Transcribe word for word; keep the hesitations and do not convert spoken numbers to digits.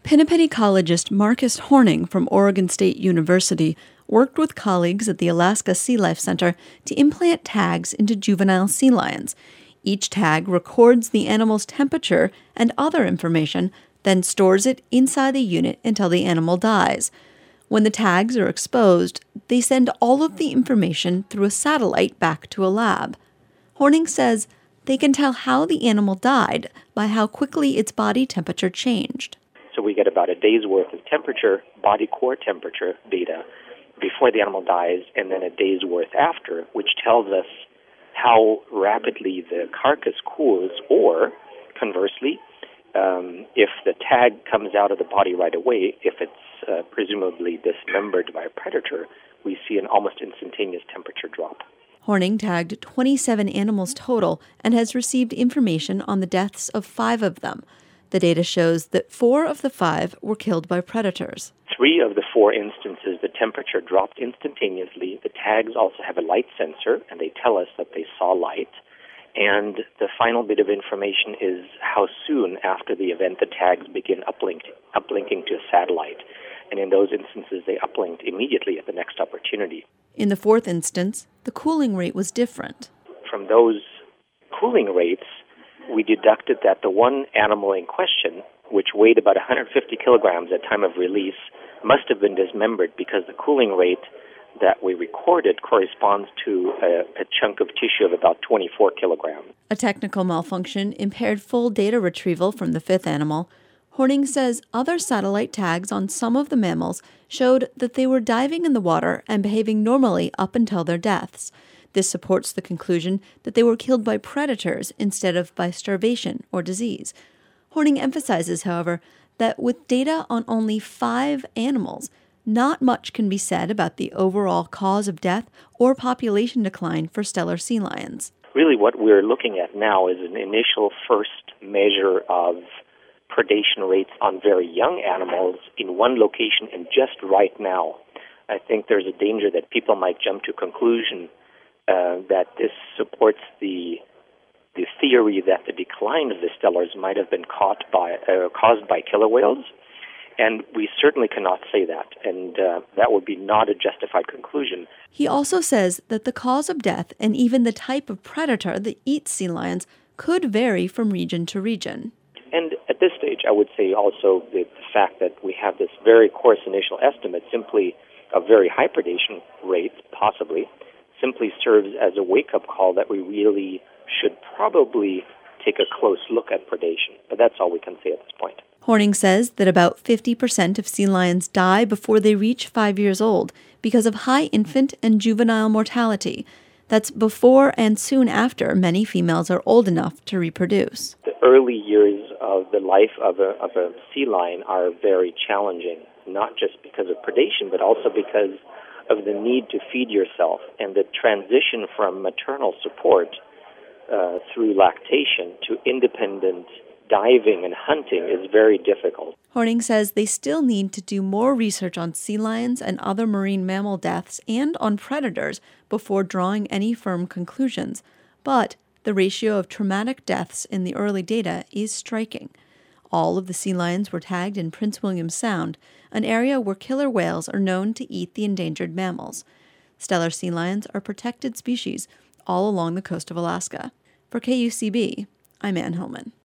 Pinnipen ecologist Marcus Horning from Oregon State University worked with colleagues at the Alaska Sea Life Center to implant tags into juvenile sea lions. Each tag records the animal's temperature and other information, then stores it inside the unit until the animal dies. When the tags are exposed, they send all of the information through a satellite back to a lab. Horning says they can tell how the animal died by how quickly its body temperature changed. So we get about a day's worth of temperature, body core temperature data before the animal dies, and then a day's worth after, which tells us how rapidly the carcass cools, or conversely, um, if the tag comes out of the body right away, if it's uh, presumably dismembered by a predator, we see an almost instantaneous temperature drop. Horning tagged twenty-seven animals total and has received information on the deaths of five of them. The data shows that four of the five were killed by predators. Three of the four instances, the temperature dropped instantaneously. The tags also have a light sensor, and they tell us that they saw light. And the final bit of information is how soon after the event the tags begin uplinked, uplinking to a satellite. And in those instances, they uplinked immediately at the next opportunity. In the fourth instance, the cooling rate was different. From those cooling rates, we deducted that the one animal in question, which weighed about one hundred fifty kilograms at time of release, must have been dismembered because the cooling rate that we recorded corresponds to a, a chunk of tissue of about twenty-four kilograms. A technical malfunction impaired full data retrieval from the fifth animal. Horning says other satellite tags on some of the mammals showed that they were diving in the water and behaving normally up until their deaths. This supports the conclusion that they were killed by predators instead of by starvation or disease. Horning emphasizes, however, that with data on only five animals, not much can be said about the overall cause of death or population decline for Steller sea lions. Really what we're looking at now is an initial first measure of predation rates on very young animals in one location and just right now. I think there's a danger that people might jump to conclusion uh, that this supports the the theory that the decline of the Stellers might have been caught by uh, caused by killer whales. And we certainly cannot say that, and uh, that would be not a justified conclusion. He also says that the cause of death and even the type of predator that eats sea lions could vary from region to region. And at this stage, I would say also the, the fact that we have this very coarse initial estimate, simply a very high predation rate, possibly, simply serves as a wake-up call that we really should probably take a close look at predation. But that's all we can say at this point. Horning says that about fifty percent of sea lions die before they reach five years old because of high infant and juvenile mortality. That's before and soon after many females are old enough to reproduce. The early years of the life of a, of a sea lion are very challenging, not just because of predation, but also because of the need to feed yourself and the transition from maternal support uh, through lactation to independent diving and hunting is very difficult. Horning says they still need to do more research on sea lions and other marine mammal deaths and on predators before drawing any firm conclusions. But the ratio of traumatic deaths in the early data is striking. All of the sea lions were tagged in Prince William Sound, an area where killer whales are known to eat the endangered mammals. Steller sea lions are protected species all along the coast of Alaska. For K U C B, I'm Ann Hillman.